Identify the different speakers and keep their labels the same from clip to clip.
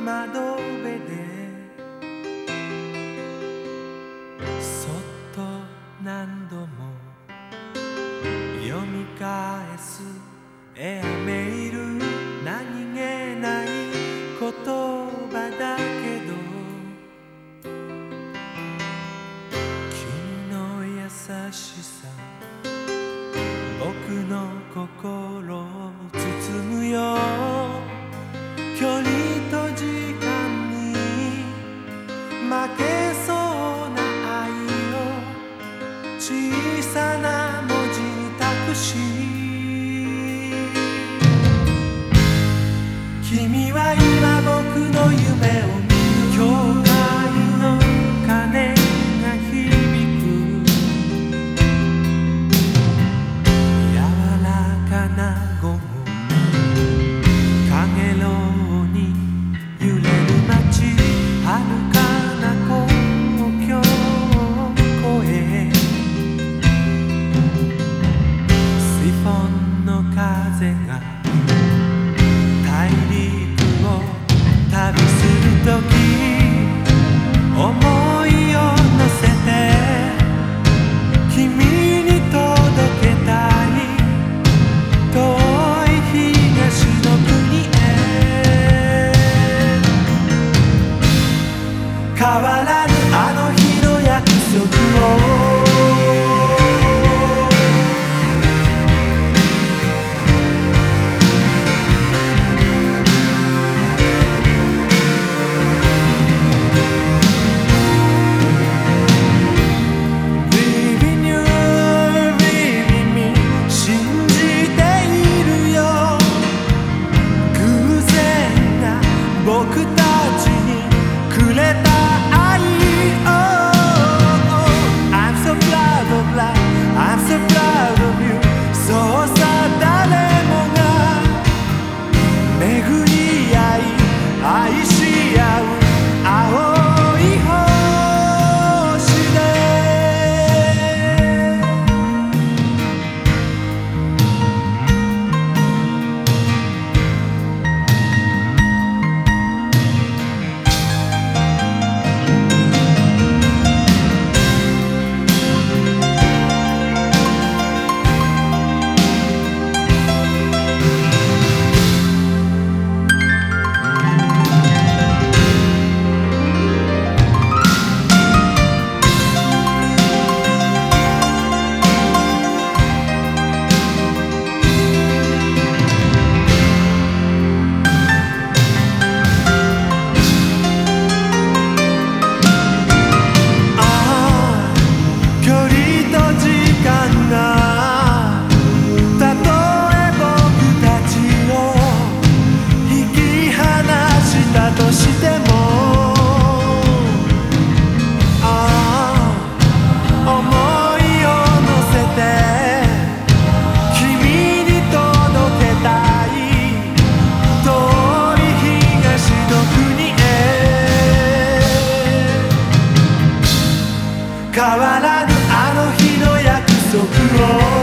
Speaker 1: 窓辺でそっと何度も読み返すエアメール、何気ない言葉だけど君の優しさ僕の心を包むよ。距離と時間に負けそうな愛を小さな文字に託し、君は今僕の夢を見る。教会の鐘が響く、柔らかな午後、かげろうに揺れる街、遥かな公共公園、シフォンの風が大陸を旅するとき、思いを乗せて君に届けたい遠い東の国へ。変わらぬあの日の約束を僕たちにくれた愛、I'm so proud of life, I'm so proud of you。 そうさ誰もが巡り合い愛し合う青い星で。変わらぬあの日の約束を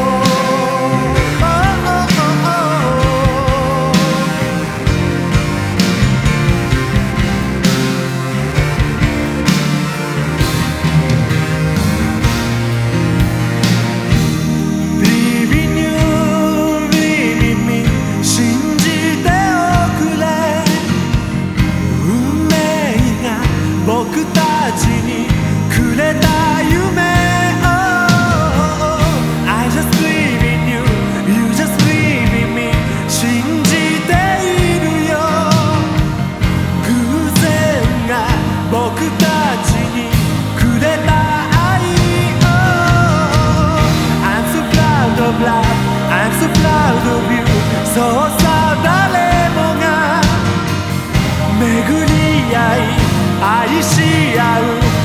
Speaker 1: 僕たちにくれた夢、I just believe in you, you just believe in me。 信じているよ、偶然が僕たちにくれた愛、I'm so proud of love, I'm so proud of you。 そうさ誰もが巡り合い愛し合う